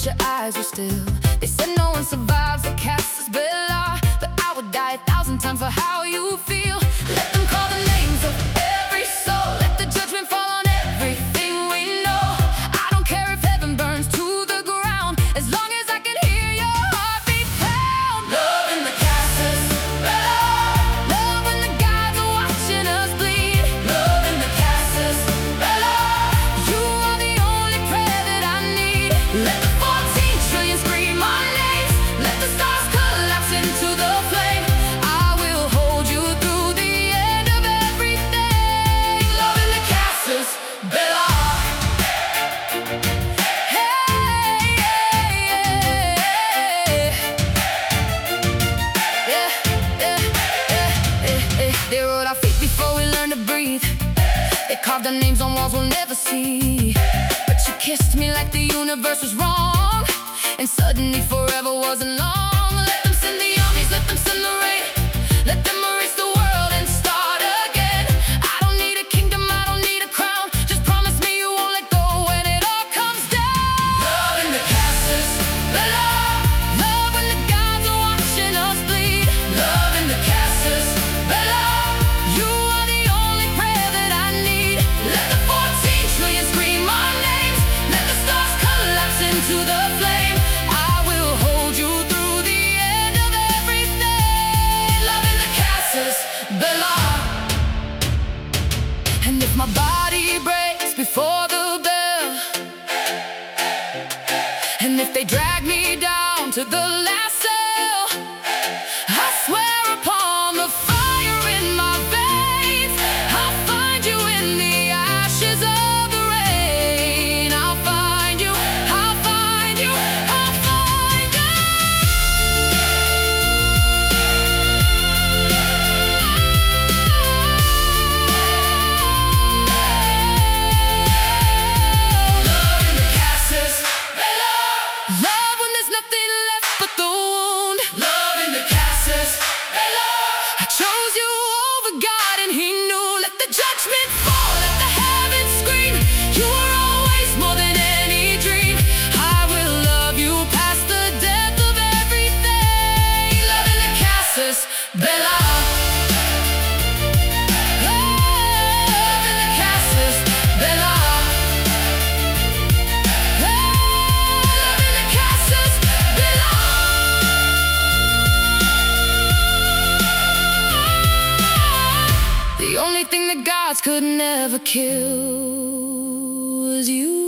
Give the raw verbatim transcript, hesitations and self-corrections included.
wish your eyes were still. They said no one survives the Casas Bella, but I would die a thousand times for how you feel. Let them call the names of every soul. Let the judgment fall on everything we know. I don't care if heaven burns to the ground, as long as I can hear your heartbeat pound. Love in the Casas Bella. Love when the gods are watching us bleed. Love in the Casas Bella. You are the only prayer that I need. Let the fourteen trillion scream our names. Let the stars collapse into the flame. I will hold you through the end of everything. Love in the Casas Bella. Hey, yeah, yeah, yeah, yeah, yeah. They wrote our feet before we learned to breathe. They carved our names on walls we'll never see. But you kissed me like the universe was wrong, and suddenly forever wasn't long. Let them send the armies, let them send the rain. Let them erase the world and start again. I don't need a kingdom, I don't need a crown. Just promise me you won't let go when it all comes down. Love in the Casas Bella. Love when the gods are watching us bleed. Love in the Casas Bella. You are the only prayer that I need. Let the fourteen trillion scream our names. Let the stars collapse into the flame. I will hold you through the end of everything. Love in the Casas Bella. And if my body breaks before the bell, and if they drag me down to the last cell, I swear upon the fire in my veins, I'll find you in the ashes of the rain. I'll find you, I'll find you, I'll find you. Love in the Casas Bella. Love when there's nothing left but the wound. Love in the Casas Bella. I chose you over God and He knew. Let the judgment fall, let the heavens scream. You are always more than any dream. I will love you past the depth of everything. Love in the Casas Bella. Love in the Casas Bella. Love in the Casas Bella. The only thing that gods could never kill was you.